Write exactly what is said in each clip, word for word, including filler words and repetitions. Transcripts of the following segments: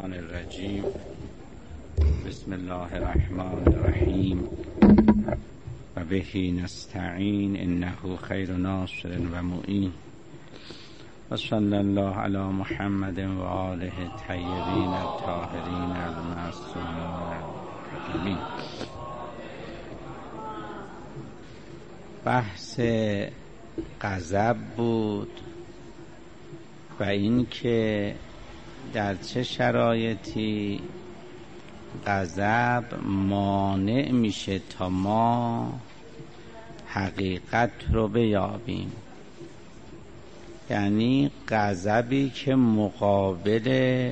الشیطان الرجیم. بسم الله الرحمن الرحیم و بهی نستعین انه خیر ناصر و معین و صلی الله علی محمد و آله الطیبین الطاهرین المعصومین الرحیمین. بحث غضب بود و این که در چه شرایطی غضب مانع میشه تا ما حقیقت رو بیابیم، یعنی غضبی که مقابل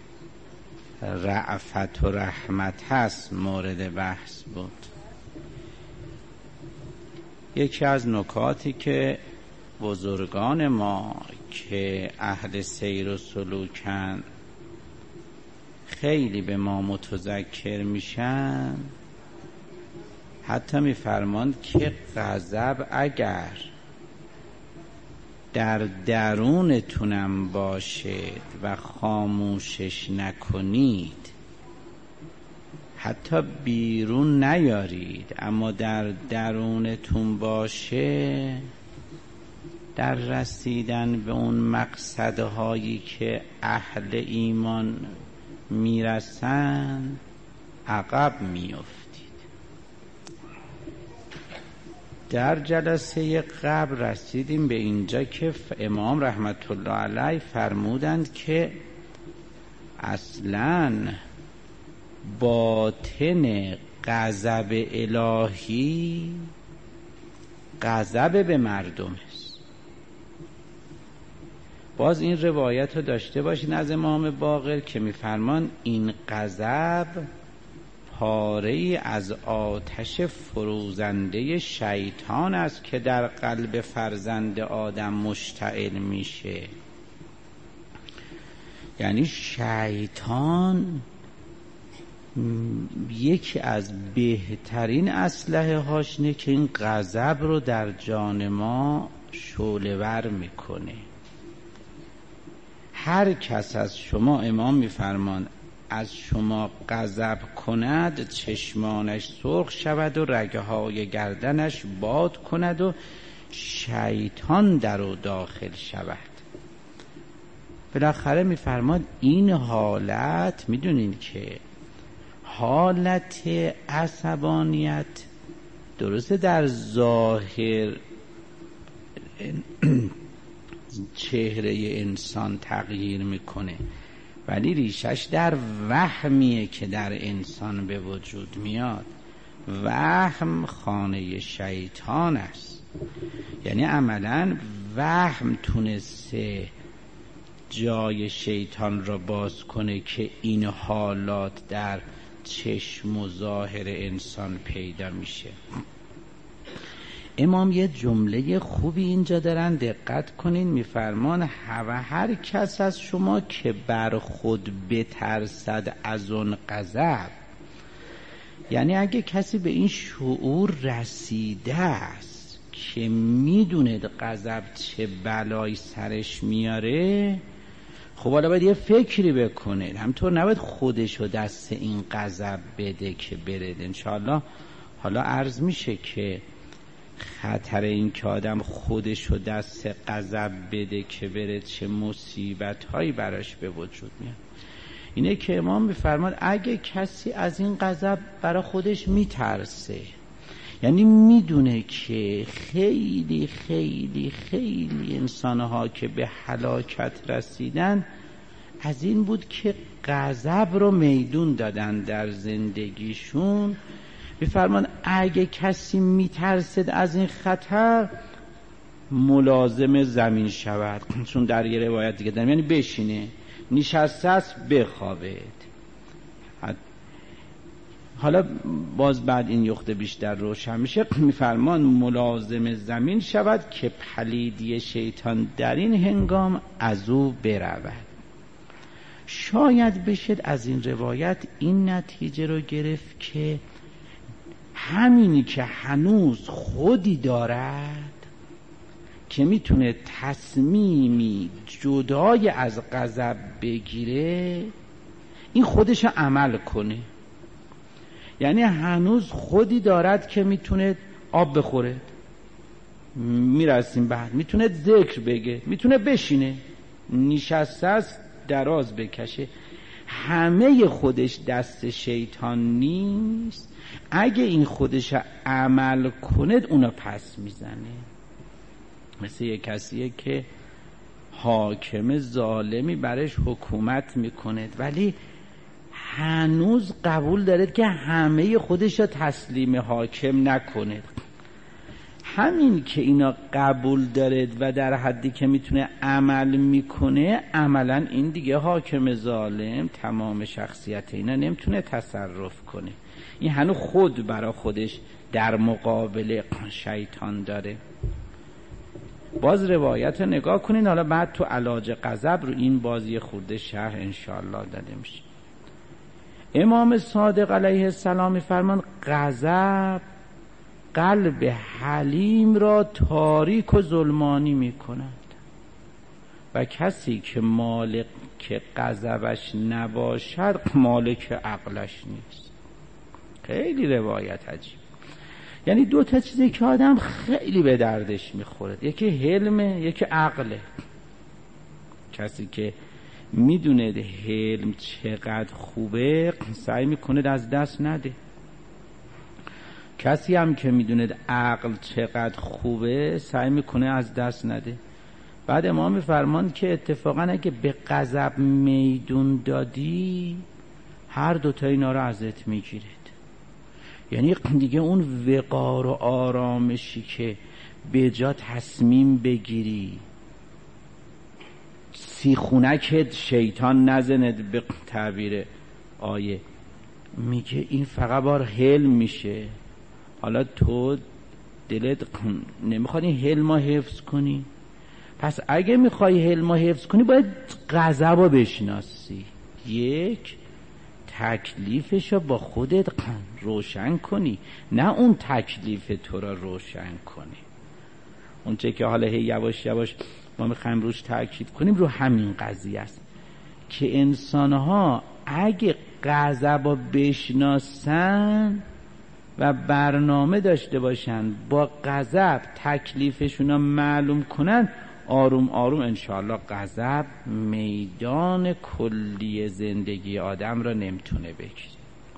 رأفت و رحمت هست مورد بحث بود. یکی از نکاتی که بزرگان ما که اهل سیر و سلوکن خیلی به ما متذکر میشن، حتی میفرماند که غضب اگر در درونتونم باشد و خاموشش نکنید، حتی بیرون نیارید، اما در درونتون باشه، در رسیدن به اون مقصدهایی که اهل ایمان میرسن عقب میافتید. در جلسه قبل رسیدیم به اینجا که امام رحمت الله علیه فرمودند که اصلاً باطن غضب الهی غضب به مردم است. باز این روایت رو داشته باشین از امام باقر که میفرمان این غضب پاره‌ای از آتش فروزنده شیطان است که در قلب فرزند آدم مشتعل میشه. یعنی شیطان یکی از بهترین اسلحه هاش اینه که این غضب رو در جان ما شعله ور میکنه. هر کس از شما، امام میفرمان، از شما غضب کند چشمانش سرخ شود و رگه های گردنش باد کند و شیطان در و داخل شود. بالاخره میفرماد این حالت، میدونین که حالت عصبانیت درسته در ظاهر چهره انسان تغییر میکنه، ولی ریشش در وهمیه که در انسان به وجود میاد. وهم خانه شیطان است. یعنی عملا وهم تونسته جای شیطان را باز کنه که این حالات در چشم و ظاهر انسان پیدا میشه. امام یه جمله خوبی اینجا دارن، دقت کنین، میفرمان و هر کس از شما که بر خود بترسد از اون غضب، یعنی اگه کسی به این شعور رسیده است که میدونه غضب چه بلایی سرش میاره، خب حالا باید یه فکری بکنه. همطور نباید خودشو دست این غضب بده که بره. انشاءالله حالا عرض میشه که خطر این که آدم خودشو دست غضب بده که بره چه مصیبت هایی براش به وجود میاد. اینه که امام میفرماد اگه کسی از این غضب برای خودش میترسه، یعنی میدونه که خیلی خیلی خیلی انسانها که به هلاکت رسیدن از این بود که غضب رو میدون دادن در زندگیشون، میفرمان اگه کسی میترسد از این خطر ملازم زمین شود. چون در یه روایت دیگه دارم، یعنی بشینه، نشسته است بخوابه. حالا باز بعد این نقطه بیشتر روشن میشه. میفرمان ملازم زمین شود که پلیدی شیطان در این هنگام از او برود. شاید بشد از این روایت این نتیجه رو گرفت که همینی که هنوز خودی دارد که میتونه تصمیمی جدای از غضب بگیره، این خودش عمل کنه، یعنی هنوز خودی دارد که میتونه آب بخوره، میرسیم بعد میتونه ذکر بگه، میتونه بشینه، نشسته است دراز بکشه، همه خودش دست شیطان نیست. اگه این خودش عمل کند اونو پس میزنه. مثل یک کسیه که حاکم ظالمی برش حکومت میکند ولی هنوز قبول دارد که همه خودش رو تسلیم حاکم نکند. همین که اینا قبول دارد و در حدی که میتونه عمل میکنه، عملا این دیگه حاکم ظالم تمام شخصیت اینا نمیتونه تصرف کنه. این هنوز خود برا خودش در مقابل شیطان داره. باز روایت نگاه کنین، حالا بعد تو علاج غضب رو این بازی خورده شرح انشاءالله داده میشه. امام صادق علیه السلام میفرمان غضب قلب حلیم را تاریک و ظلمانی میکند و کسی که مالک که غضبش نباشد مالک عقلش نیست. خیلی روایت عجیب. یعنی دو تا چیزی که آدم خیلی به دردش میخوره، یکی حلمه یکی عقله. کسی که میدونه حلم چقدر خوبه سعی میکنه از دست نده. کسی هم که میدونه عقل چقدر خوبه سعی میکنه از دست نده. بعد امام میفرمان که اتفاقا اگه به غضب میدون دادی هر دوتا اینا رو ازت میگیرد. یعنی دیگه اون وقار و آرامشی که به جا تصمیم بگیری سیخونکت شیطان نزند به تعبیر آیه، میگه این فقط بار حلم میشه. حالا تو دلت نمیخواد این حلم حفظ کنی، پس اگه میخوای حلم حفظ کنی باید غضب رو بشناسی، یک تکلیفشو با خودت روشن کنی، نه اون تکلیف تو را روشن کنی. اون چه که حالا هی یواش یواش ما میخوایم روش تاکید کنیم رو همین قضیه است که انسانها اگه غضب رو بشناسن و برنامه داشته باشن با غضب تکلیفشون رو معلوم کنن، آروم آروم انشاءالله غضب میدان کلی زندگی آدم را نمیتونه بگیره.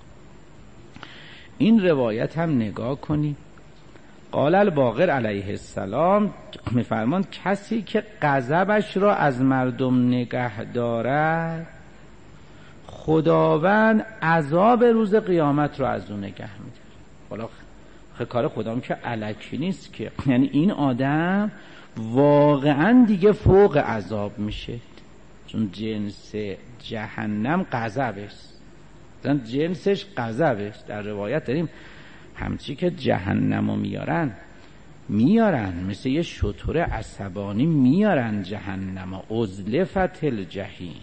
این روایت هم نگاه کنی. قال الباقر علیه السلام میفرمان کسی که غضبش را از مردم نگه دارد خداوند عذاب روز قیامت را از اون نگه میداره. حالا کار خدام که الکی نیست که، یعنی این آدم واقعا دیگه فوق عذاب میشه، چون جنس جهنم غضب است، جنسش غضب است. در روایت داریم همچی که جهنمو میارن میارن مثل یه شتر عصبانی میارن جهنمو، ازلفت الجحیم،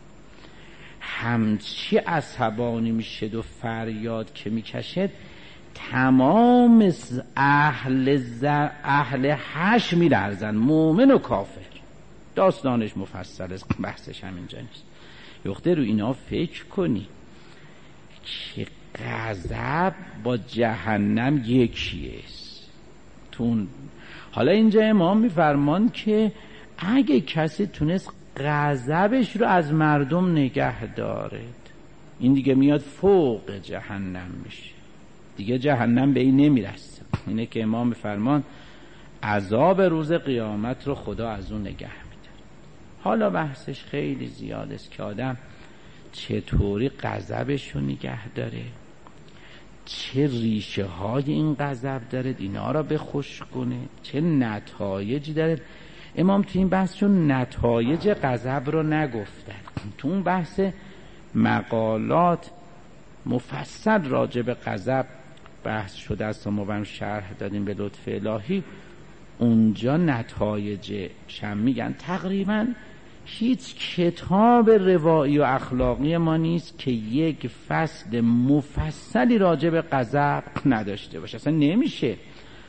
همچی عصبانی میشد و فریاد که میکشد تمام اهل زر اهل حش میلرزن، مومن و کافر. داستانش مفصل است، بحثش همینجا نیست. یخته رو اینا فکر کنی که غضب با جهنم یکیست. تون حالا اینجا امام میفرمان که اگه کسی تونست غضبش رو از مردم نگه دارد، این دیگه میاد فوق جهنم میشه، دیگه جهنم به این نمیرسه. اینه که امام میفرمان عذاب روز قیامت رو خدا از اون نگه میداره. حالا بحثش خیلی زیاد است که آدم چطوری غضبش رو نگه داره، چه ریشه های این غضب داره، اینا را به خوش کنه، چه نتایجی داره. امام تو این بحث چون نتایج غضب رو نگفتن، تو اون بحث مقالات مفصل راجع به غضب بحث شده است و ما هم شرح دادیم به لطف الهی. اونجا نتایجش هم میگن. تقریبا هیچ کتاب روایی و اخلاقی ما نیست که یک فصل مفصلی راجع به غضب نداشته باشه، اصلا نمیشه.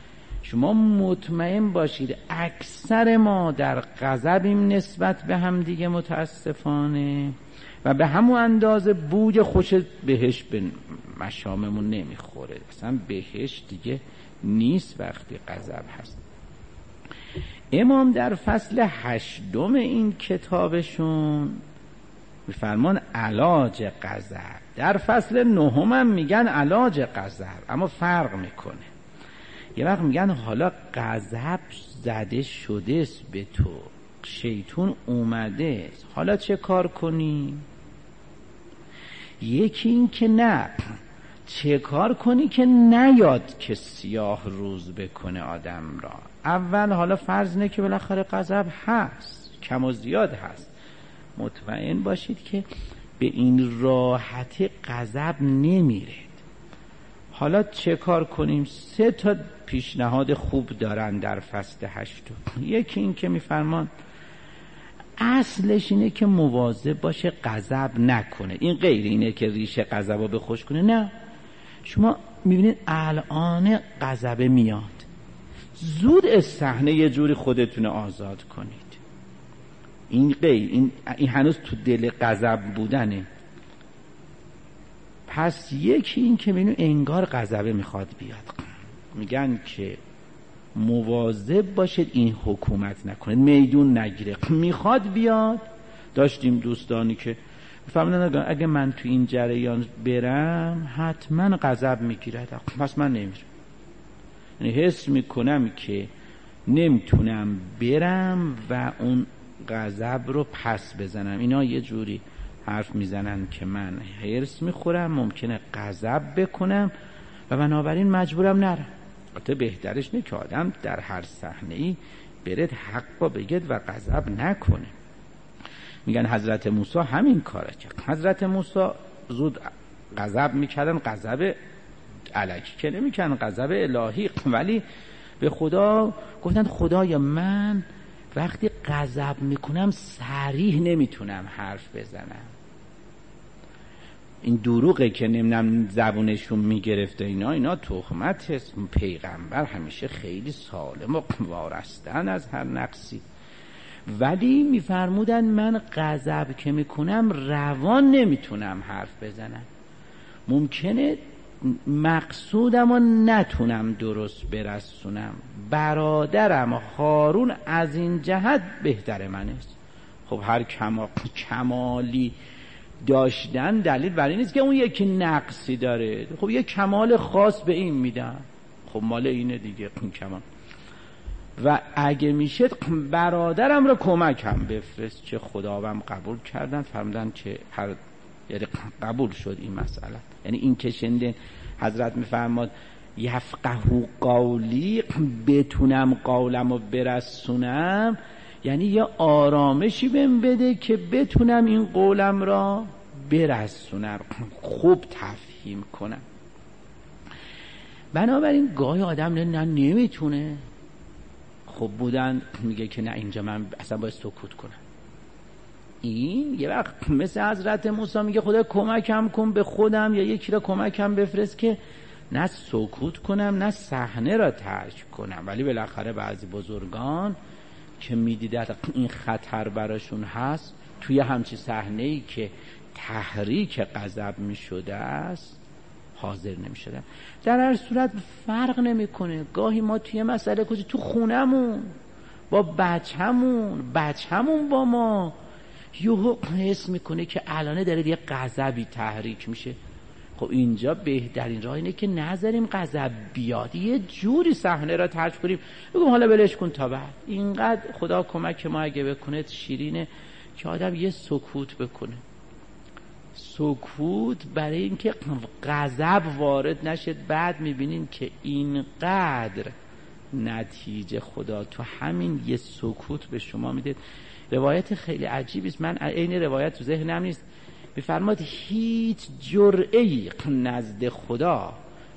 شما مطمئن باشید اکثر ما در غضبیم نسبت به هم دیگه متاسفانه، و به همون اندازه بوی خوش بهشت به مشاممون نمیخوره. اصلا بهشت دیگه نیست وقتی غضب هست. امام در فصل هشتم این کتابشون میفرمان علاج غضب، در فصل نهم هم میگن علاج غضب، اما فرق میکنه. یه وقت میگن حالا غضب زده شده است به تو، شیطون اومده است، حالا چه کار کنی؟ یکی این که نه، چه کار کنی که نیاد که سیاه روز بکنه آدم را. اول حالا فرض نه که بالاخره غضب هست، کم و زیاد هست، مطمئن باشید که به این راحتی غضب نمیره. حالا چه کار کنیم؟ سه تا پیشنهاد خوب دارن در فصل هشتم. یکی این که میفرمان اصلش اینه که مواظب باشه غضب نکنه. این غیر اینه که ریشه غضب رو بخوش کنه، نه. شما میبینید الان غضب میاد، زود از صحنه یه جوری خودتون آزاد کنید. این غیر این, این هنوز تو دل غضب بودنه. پس یکی این که میبینید انگار غضب میخواد بیاد، میگن که مواظب باشید این حکومت نکنید، میدون نگیره، میخواد بیاد. داشتیم دوستانی که فهمیدن اگه من تو این جریان برم حتما غضب میگیرد، پس من نمیرم. یعنی حس میکنم که نمیتونم برم و اون غضب رو پس بزنم. اینا یه جوری حرف میزنن که من هرس میخورم، ممکنه غضب بکنم و بنابراین مجبورم نرم. البته بهترش نه که آدم در هر صحنه‌ای برد حق بگید و غضب نکنه. میگن حضرت موسی همین کاره کرد. حضرت موسی زود غضب میکردن، غضب الکی که نمیکردن، غضب الهی، ولی به خدا گفتن خدایا من وقتی غضب میکنم صریح نمیتونم حرف بزنم. این دروغه که نمیدونم زبونشون میگرفته، اینا اینا تهمت است. پیغمبر همیشه خیلی سالم و وارستن از هر نقصی، ولی میفرمودن من غضب که میکنم روان نمیتونم حرف بزنم، ممکنه مقصودم رو نتونم درست برسونم. برادرم هارون از این جهت بهتر من است. خب هر کما... کمالی داشتن دلیل بر این نیست که اون یکی نقصی داره. خب یه کمال خاص به این میدم، خب مال اینه دیگه این کمال. و اگه میشه برادرم رو کمکم بفرست، چه خداوند قبول کردن، فرمودن که هر یعنی قبول شد این مسئله. یعنی این که شنیدن حضرت میفرماد یفقهوا قولی، بتونم قولمو برسونم، یعنی یه آرامشی بهم بده که بتونم این قولم را برسونم، خوب تفهیم کنم. بنابراین گاهی آدم نه, نه نمیتونه. خب بودن میگه که نه اینجا من اصلا باید سکوت کنم. این یه وقت مثل حضرت موسی میگه خدا کمکم کن به خودم، یا یکی را کمکم بفرست که نه سکوت کنم نه صحنه را ترک کنم. ولی بالاخره بعضی بزرگان که میدیدن این خطر براشون هست، توی همچی صحنه‌ای که تحریک غضب میشده است حاضر نمیشدن. در هر صورت فرق نمیکنه. گاهی ما توی مسئله کجا تو خونمون با بچه‌مون بچه‌مون با ما یهو حس میکنه که الان داره یه غضبی تحریک میشه. خب اینجا بهترین راه اینه که نذاریم غضب بیاد، یه جوری صحنه را ترک کنیم، بگم حالا بلش کن تا بعد. اینقدر خدا کمک ما اگه بکنه شیرینه که آدم یه سکوت بکنه. سکوت برای اینکه غضب وارد نشه. بعد میبینین که اینقدر نتیجه خدا تو همین یه سکوت به شما میده. روایت خیلی عجیبی است، من عین روایت تو ذهنم نیست. میفرماد هیچ جرعه‌ای نزد خدا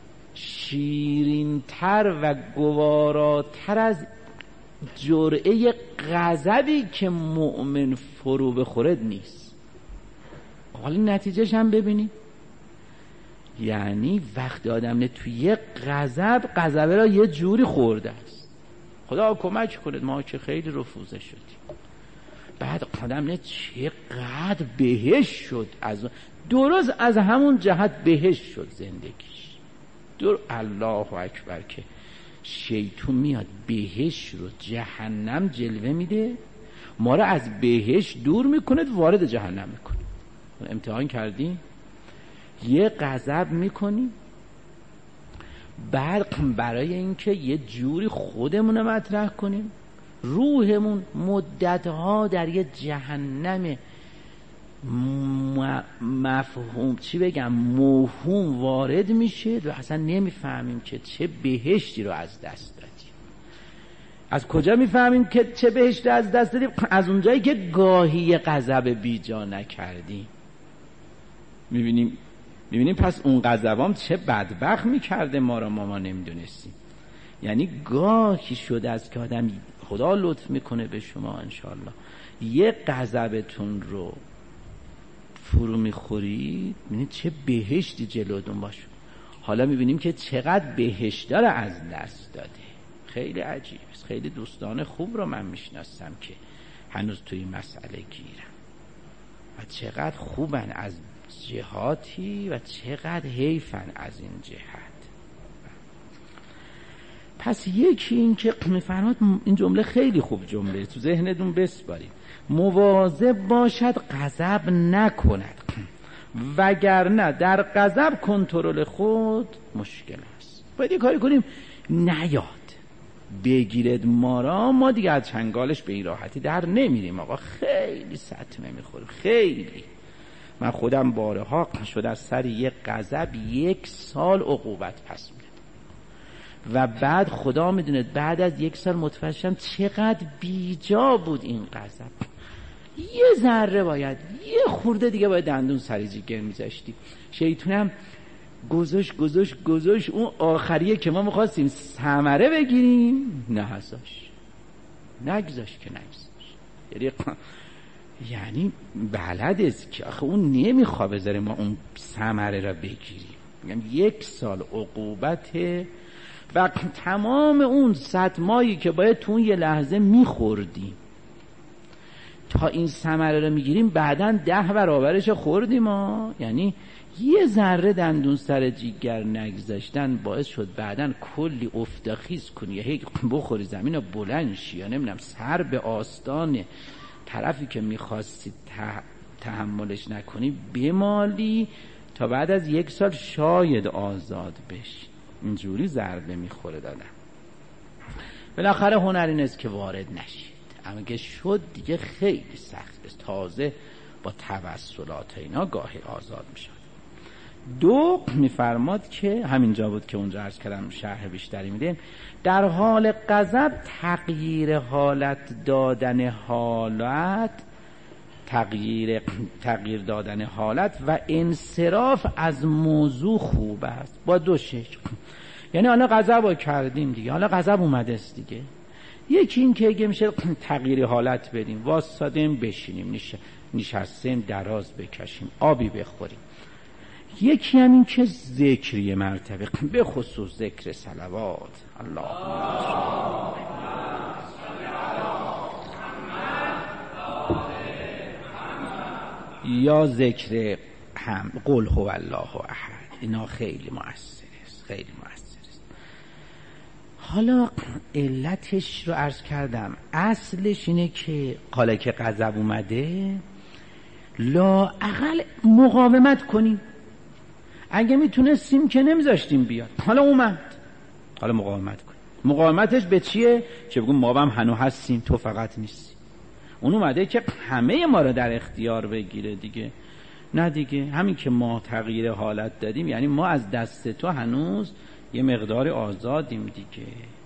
شیرین‌تر و گواراتر از جرعه غضبی که مؤمن فرو بخورد نیست. حالا نتیجهش هم ببینید. یعنی وقتی آدم نه توی یه غضب غضبه را یه جوری خورده است، خدا کمک کنید ما که خیلی رفوزه شدیم. بعد آدم نه چقدر بهش شد، از درست از همون جهت بهش شد زندگیش. در الله اکبر که شیطون میاد بهش رو جهنم جلوه میده، ما رو از بهش دور میکنه وارد جهنم میکنه. امتحان کردیم یه غضب میکنیم، بعد برای اینکه یه جوری خودمون رو مطرح کنیم، روحمون مدتها در یه جهنم مفهوم چی بگم موهوم وارد میشه و اصلا نمیفهمیم که چه بهشتی رو از دست دادیم. از کجا میفهمیم که چه بهشتی از دست دادیم؟ از اونجایی که گاهی غضب بیجا نکردیم. میبینیم میبینیم پس اون غضبام چه بدبخت میکرده ما را، ما ما نمیدونستیم. یعنی گاهی شده است که آدم خدا لطف میکنه به شما انشالله یه غضبتون رو فرو میخورید، میبینید چه بهشتی جلوتون باشه. حالا میبینیم که چقدر بهشت داره از دست داده. خیلی عجیب است. خیلی دوستان خوب رو من میشناسم که هنوز توی مسئله گیرم و چقدر خوبن از جهاتی و چقدر حیفن از این جهت. پس یکی این که میفرماد این جمله خیلی خوب جمله تو ذهنتون بسپارید، مواظب باشد غضب نکند وگرنه در غضب کنترل خود مشکل است. باید یه کاری کنیم نیاد بگیرد ما را، ما دیگه از چنگالش به این راحتی در نمیریم. آقا خیلی سطمه میخوریم، خیلی. من خودم بارها شد از سر یک غضب یک سال عقوبت پس میدم و بعد خدا میدونه بعد از یک سال متوجه شدم چقدر بیجا بود این غضب. یه ذره باید یه خورده دیگه باید دندون سر جیگر میذاشتی. شیطونم گذاشت گذاشت گذاشت اون آخریه که ما میخواستیم ثمره بگیریم نگذاشت نگذاشت که نگذاشت. یعنی یعنی بلد است که آخه اون نمیخواه بذاره ما اون ثمره را بگیریم. میگم یک سال عقوبته و تمام اون صدمایی که باید تو اون یه لحظه میخوردیم تا این ثمره را میگیریم بعداً ده برابرش خوردیم ها. یعنی یه ذره دندون سر جیگر نگذاشتن باعث شد بعداً کلی افتخیز کنی، یا هی بخوری زمین رو بلند شی، یا نمیدونم سر به آستان طرفی که میخواستی تحملش نکنی بمالی تا بعد از یک سال شاید آزاد بشی. اینجوری ضربه میخوره دادن. بالاخره هنر این است که وارد نشید، اما که شد دیگه خیلی سخت است. تازه با توسلات اینا گاهی آزاد میشد. دو میفرماد که همینجا بود که اونجا عرض کردم شرح بیشتری میدیم، در حال غضب تغییر حالت دادن حالت تغییر تغییر دادن حالت و انصراف از موضوع خوب است با دو شکل. یعنی حالا غضب رو کردیم دیگه، حالا غضب اومده است دیگه، یکی این که اگه میشه تغییر حالت بدیم، واسادیم بشینیم، نشستیم دراز بکشیم، آبی بخوریم. یکی هم این که ذکری مرتبه به خصوص ذکر صلوات اللهم یا ذکر هم قل هو الله احد، اینا خیلی مؤثر است، خیلی مؤثر است. حالا علتش رو عرض کردم، اصلش اینه که حالا که غضب اومده لااقل مقاومت کنیم. اگه میتونستیم که نمیذاشتیم بیاد، حالا اومد، حالا مقاومت کنیم. مقاومتش به چیه؟ که بگیم ما هم هنو هستیم، تو فقط نیستی. اون اومده که همه ما رو در اختیار بگیره دیگه. نه دیگه، همین که ما تغییر حالت دادیم یعنی ما از دست تو هنوز یه مقدار آزادیم دیگه.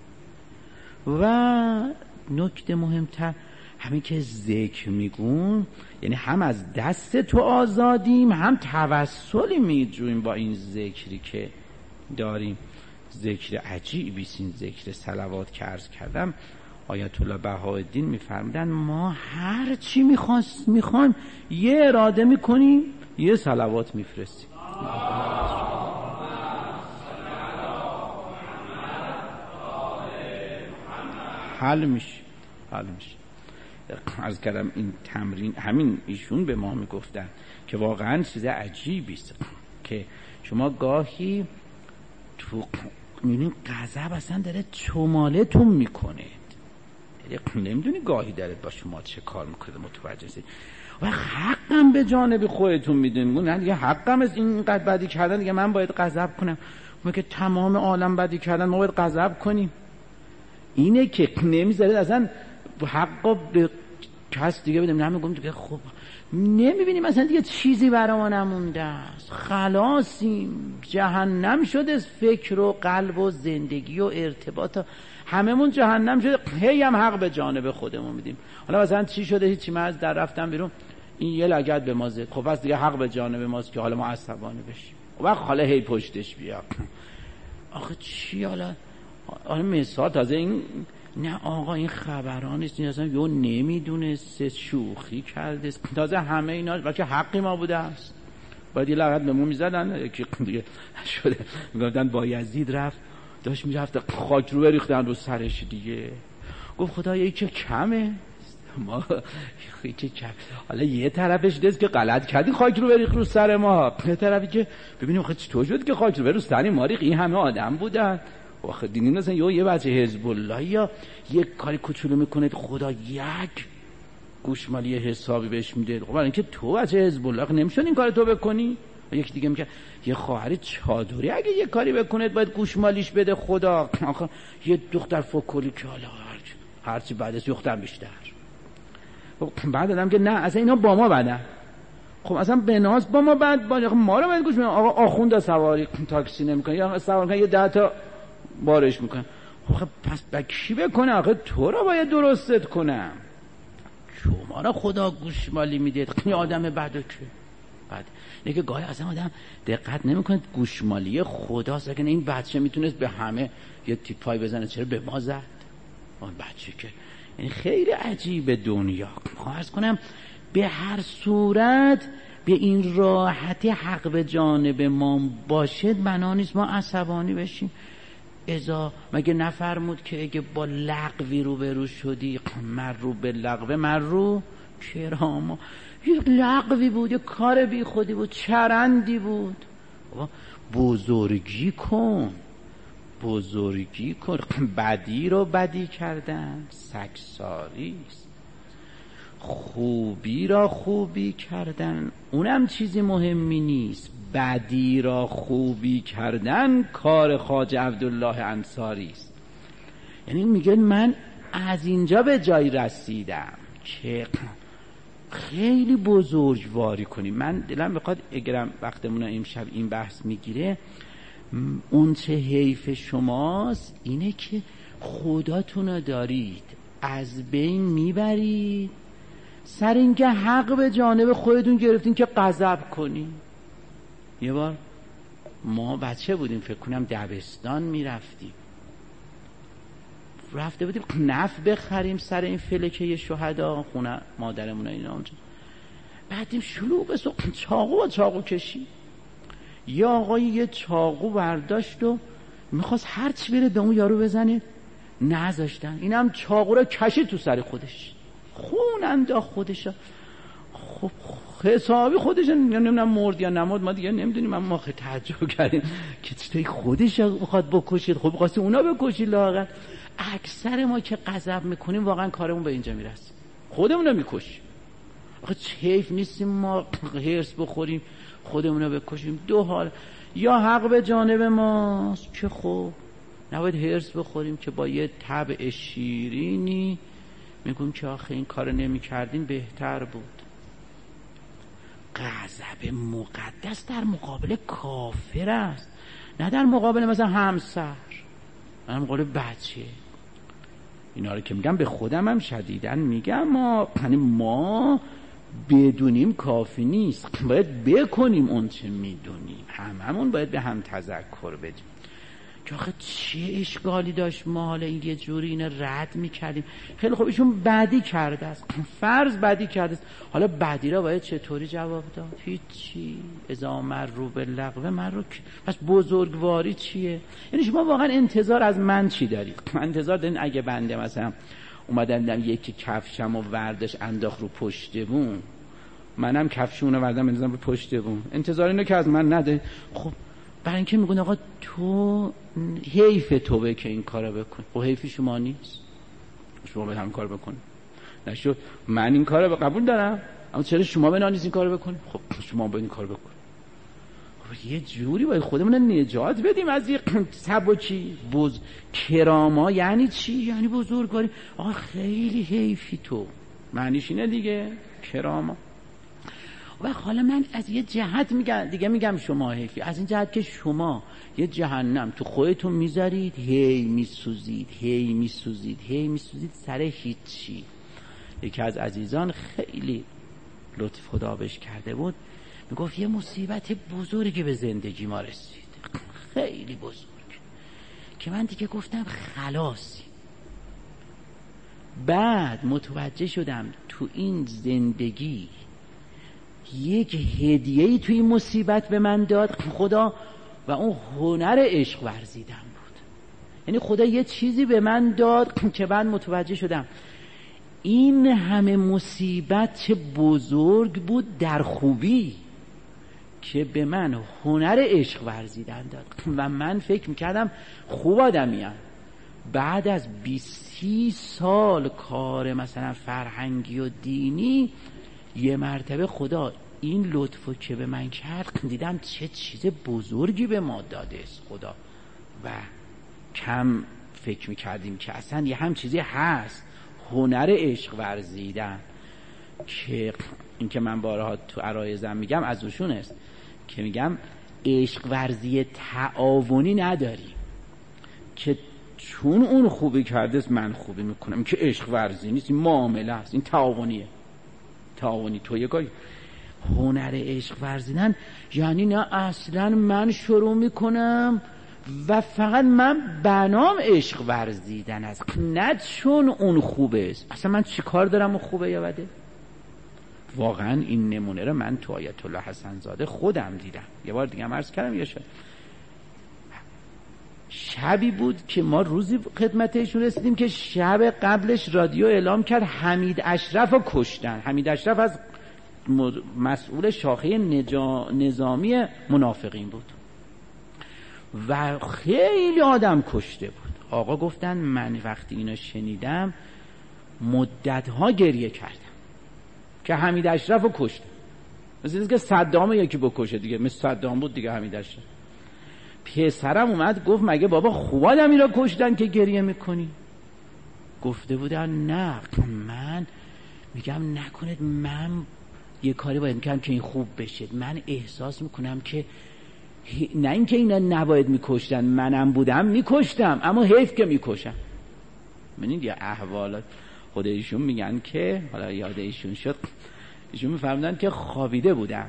و نکته مهمتر همین که ذکر میگون، یعنی هم از دست تو آزادیم، هم توسلی میجویم با این ذکری که داریم. ذکر عجیبی این ذکر صلوات که عرض کردم. آیت الله بهاءالدین میفرمودن ما هر چی میخواست میخوایم یه اراده میکنیم، یه صلوات میفرستیم. حل میشه حل میشه عرض کردم این تمرین همین ایشون به ما میگفتن که واقعا چیز عجیبی است که شما گاهی تو میبینید غضب اصلا داره چمالتون میکنه، نمیدونی گاهی داره با شما چه کار میکنه متوجه شید و حقم به جانب خودتون میدونید نه دیگه حقم از اینقدر بدی کردن دیگه من باید غضب کنم، ما که تمام عالم بدی کردن ما باید غضب کنیم. اینه که نمیذارید اصلا حقا به کس دیگه بدیم. نمیگم دیگه خب نمیبینیم مثلا دیگه چیزی برای ما نمونده است، خلاصیم، جهنم شده فکر و قلب و زندگی و ارتباط هممون جهنم شده، هی هم حق به جانب خودمون میدیم. حالا مثلا چی شده هیچی، من از در رفتم بیرون این یه لگد به ما زد، خب پس دیگه حق به جانب ماست که حالا ما عصبانی بشیم و حالا هی پشتش بیا. آخه چی حالا حالا مثال تازه این نه آقا این خبران نیست، این اصلا یو نمیدونست شوخی کرده تازه همه اینا بلکه حقی ما بوده است، باید یه لغت به مو میزدن یکی دیگه شده میگفتن بایزید رفت داشت میرفت خاک رو بریختن رو سرش دیگه، گفت خدا یکی که کمه ما یکی کم. حالا یه طرفش دست که غلط کردی خاک رو بریخت رو سر ما، یه طرفی که ببینیم خب چطور شد که خاک رو بریخت رو سر ما ریخت، این همه آدم بودن. واخه دینی مثلا یه یه بچه حزب الله یا یک کاری کوچولو میکنه خدا یک گوشمالی حسابی بهش میده، خب اینکه تو بچه حزب الله نمیشد این کار تو بکنی. یک دیگه میگه یه خواهر چادری اگه یه کاری بکنه باید گوشمالیش بده خدا. آخه یه دختر فکلی که حالا هرچی هرچی بعد از دختر بیشتر. خب بعد آدم که نه اصلا اینا با ما بدن، خب اصلا بناس با ما بعد با ما رو باید گوش بدن. آقا آخوند سواری تاکسی نمیکنه یا سوار کنه یه ده تا بارش میکنن، خب پس با کی بکنه؟ آخه تو رو باید درستت کنم، شما رو خدا گوشمالی میده. این آدم بدو که بعد اینه که گاهی اصلا آدم دقت نمیکنه گوشمالی خداست، اگه این بچه میتونست به همه یه تیپای بزنه چرا به ما زد اون بچه که این خیلی عجیبه دنیا. خواهرز کنم به هر صورت به این راحتی حق به جانب ما باشه بنا نیست ما عصبانی بشیم. ازا مگه نفرمود که اگه با لغوی رو برو شدی مرو به لغوه مرو کراما، یه لغوی بود یه کار بی خودی بود چرندی بود، بزرگی کن بزرگی کن. بدی رو بدی کردن سگساریست، خوبی را خوبی کردن اونم چیزی مهمی نیست، بدی را خوبی کردن کار خواجه عبدالله انصاری است. یعنی میگه من از اینجا به جایی رسیدم که خیلی بزرگواری کنیم. من دلم بخواد اگرم وقتمون امشب این بحث میگیره اون چه حیف شماست اینه که خداتون دارید از بین میبرید سر اینکه حق به جانب خودتون گرفتین که غضب کنین. یه بار ما بچه بودیم فکر کنم دبستان میرفتیم رفته بودیم نف بخریم سر این فلکه شهدا خونه مادرمون اینا اونجا، بعدیم شلوغ به سوق چاقو و چاقو کشی. یه آقایی یه چاقو برداشت و میخواست هرچی بره به اون یارو بزنه نذاشتن، اینم چاقو رو کشید تو سر خودش خون انداخت خودش. خب حسابی خودش نمیدونم مرد یا نمرد ما دیگه نمیدونیم، اما خیلی تعجب کردیم که چطوری خودش بخواد بکشید. خب بخواستی اونا بکشید لااقل. اکثر ما که غضب میکنیم واقعا کارمون به اینجا میرسه خودمون رو میکشیم. آخه حیف نیستیم ما هرس بخوریم خودمون رو بکشیم. دو حال، یا حق به جانب ماست که خب نباید هرس بخوریم که با یه طبع شیرینی میگم که آخه این کار نمی کردین بهتر بود. غضب مقدس در مقابل کافر است، نه در مقابل مثلا همسر، در مقابل بچه. اینا رو که میگم به خودم هم شدیدن میگم ما یعنی ما بدونیم کافی نیست، باید بکنیم اون چه میدونیم. هممون باید به هم تذکر بدیم. که آخه چه اشکالی داشت ما حالا این یه جوری اینو رد میکردیم. خیلی خوب، ایشون بدی کرده است، فرض بدی کرده است، حالا بدی را باید چطوری جواب داد؟ هیچی. اذا مروا باللغو مروا. پس بزرگواری چیه؟ یعنی شما واقعا انتظار از من چی دارید؟ انتظار دارین اگه بنده مثلا اومدم دیدم یکی کفشم و وردش انداخت رو پشت بون، منم کفشونو وردم بندازم رو پشت بون، انتظار اینو که از من نده. خب برای اینکه میگن آقا تو حیف توبه که این کارو بکن. خب حیف شما نیست، شما باید هم کار بکن. نشد من این کارو قبول دارم، اما چرا شما به نانیز این کارو بکن؟ خب شما باید این کارو بکن. خب یه جوری باید خودمون نجات بدیم از این سبکی بز کراما. یعنی چی؟ یعنی بزرگواری. آقا خیلی حیفی تو، معنیش اینه دیگه، کراما. و حالا من از یه جهت میگم دیگه، میگم شما حیفی، از این جهت که شما یه جهنم تو خودتون میذارید، هی میسوزید هی میسوزید هی میسوزید سر هیچی. یکی از عزیزان خیلی لطف خدا بهش کرده بود، میگفت یه مصیبت بزرگی به زندگی ما رسید، خیلی بزرگ، که من دیگه گفتم خلاصی. بعد متوجه شدم تو این زندگی یک هدیه‌ای توی این مصیبت به من داد خدا، و اون هنر عشق ورزیدن بود. یعنی خدا یه چیزی به من داد که بعد متوجه شدم این همه مصیبت چه بزرگ بود در خوبی، که به من هنر عشق ورزیدن داد. و من فکر میکردم خوب آدمیم. بعد از بیست سال کار مثلا فرهنگی و دینی، یه مرتبه خدا این لطفو که به من کرد، دیدم چه چیز بزرگی به ما داده است خدا. و کم فکر میکردیم که اصلا یه هم چیزی هست، هنر عشق ورزیدن، که این که من بارها تو عرایزم میگم از اوشون است، که میگم عشق ورزی تعاونی نداری که چون اون خوبی کرده است من خوبی میکنم. که عشق ورزی نیست، این معامله است، این تعاونیه. تعاونی تو یه کاری. هنر عشق ورزیدن یعنی نه اصلا من شروع میکنم و فقط من بنام عشق ورزیدن است، نه چون اون خوبه است. اصلا من چی کار دارم اون خوبه یا بده؟ واقعا این نمونه رو من تو آیت الله حسن زاده خودم دیدم. یه بار دیگه هم عرض کردم، یه شب شبی بود که ما روزی خدمتشون رسیدیم که شب قبلش رادیو اعلام کرد حمید اشرف رو کشتن. حمید اشرف از مسئول شاخه نجا... نظامی منافقین بود و خیلی آدم کشته بود. آقا گفتن من وقتی اینو شنیدم مدتها گریه کردم که حمید اشرف رو کشتن. مثل اینکه صدام یکی بکشه دیگه، مثل صدام بود دیگه حمید اشرف. پسرم اومد گفت مگه بابا خوب آدمی را کشتن که گریه میکنی؟ گفته بودن نه، من میگم نکنید من یه کاری باید میکنم که این خوب بشه. من احساس میکنم که نه اینکه اینا نباید میکشتن، منم بودم میکشتم، اما حیف که میکشم. ببینید یه احوالات خود ایشون میگن که حالا یاد ایشون شد، ایشون میفرمودن که خوابیده بودم،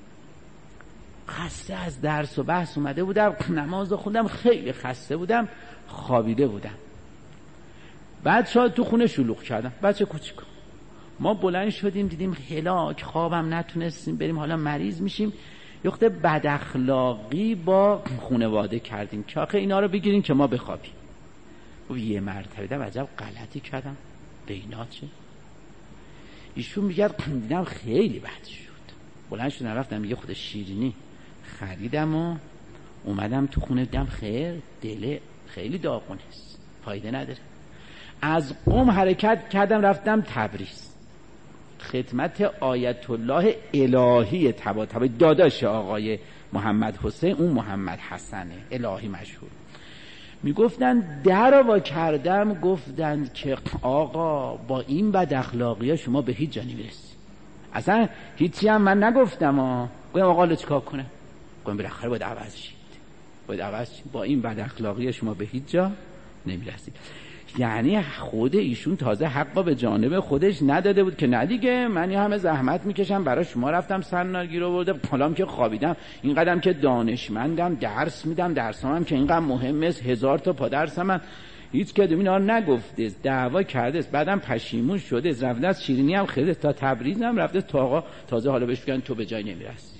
خسته از درس و بحث اومده بودم، نماز خوندم، خیلی خسته بودم، خوابیده بودم. بعد شاید تو خونه شلوغ کردم، بچه کوچیک. ما بلند شدیم دیدیم هلاک، خوابم نتونستیم بریم، حالا مریض میشیم. یخته بد اخلاقی با خانواده کردیم که آخه اینا رو بگیریم که ما بخوابیم. و یه مرتبه دیدم عجب غلطی کردم، به اینا چه؟ ایشون میگه دیدم خیلی بد شد. بلند شدم رفتم یه خود شیرینی خریدم و اومدم تو خونه، دیدم خیر دل خیلی داغونه است، فایده نداره. از قم حرکت کردم رفتم تبریز خدمت آیت الله الهی طباطبایی، داداش آقای محمد حسین، اون محمد حسنه الهی مشهور. میگفتن در وا کردم، گفتن که آقا با این بد اخلاقی ها شما به هیچ جا نمیرسی. اصلا هیچی هم من نگفتم ها. گفتم آقا لو چیکار کنم؟ گفتم بالاخره باید عوض شید، باید عوض شید، با این بد اخلاقی شما به هیچ جا نمیرسید. یعنی خود ایشون تازه حقا به جانب خودش نداده بود که نه دیگه من یه همه زحمت میکشم برای شما رفتم سرنارگیر آورده، حالام که خوابیدم، این قدم که دانشمندم، درس میدم، درسام هم که اینقدر مهمه، هزار تا پا درسم من هیچ کدوم اینا رو نگفته، دعوا کرده، بعدم پشیمون شده، رفته از شیرینی هم خریده تا تبریز هم رفته تا آقا تازه حالا بهش بگن تو به جای نمیرسی.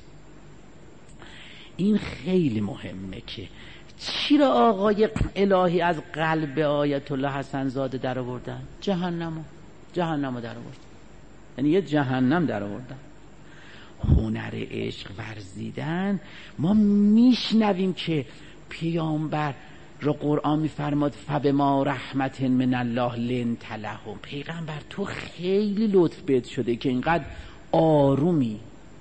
این خیلی مهمه که چرا آقای الهی از قلب آیت الله حسن زاده در آوردن؟ جهنمو جهنمو در آوردن، یعنی یه جهنم در آوردن. هنر عشق ورزیدن، ما میشنویم که پیامبر رو قرآن میفرماد فبما رحمت من الله لنت لهم، پیغمبر تو خیلی لطف بهت شده که اینقدر آرومی.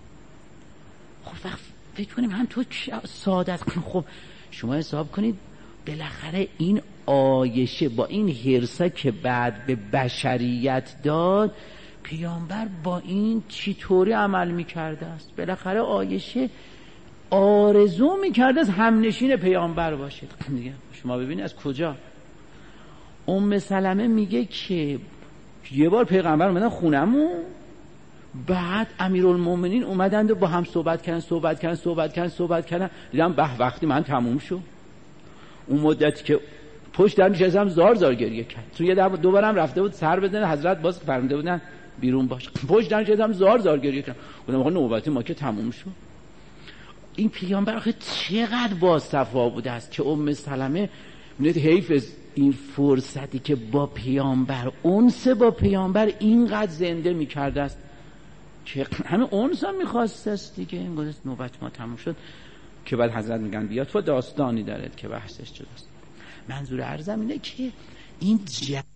خب وقت فکر کنیم هم تو ساده است. خب شما حساب کنید بالاخره این عایشه با این حرصا که بعد به بشریت داد، پیامبر با این چطوری عمل میکرده است؟ بالاخره عایشه آرزو میکرده از همنشین پیامبر باشه دیگه. شما ببینید از کجا ام سلمه میگه که یه بار پیغمبر اومدن خونمون، بعد امیرالمومنین اومدند و با هم صحبت کردن صحبت کردن صحبت کردن صحبت کردن دیدم به وقتی من تموم شد. اون مدتی که پشت در نشستم زار زار گریه کرد. تو یه دو بارم رفته بود سر بزنه، حضرت باز فرموده بودن بیرون باش. پشت در نشستم زار زار گریه کردم. گفتم آقا نوبتی ما که تموم شد. این پیامبر آخه چقدر باصفا بوده است که ام سلمه میگه حیف این فرصتی که با پیامبر انس با پیامبر اینقدر زنده میکرده است که همه اونس هم میخواست است دیگه. این گذاشت نوبت ما تموم شد که بعد حضرت میگن بیاد تو داستانی دارد که بحثش شده است. منظور عرضم اینه که این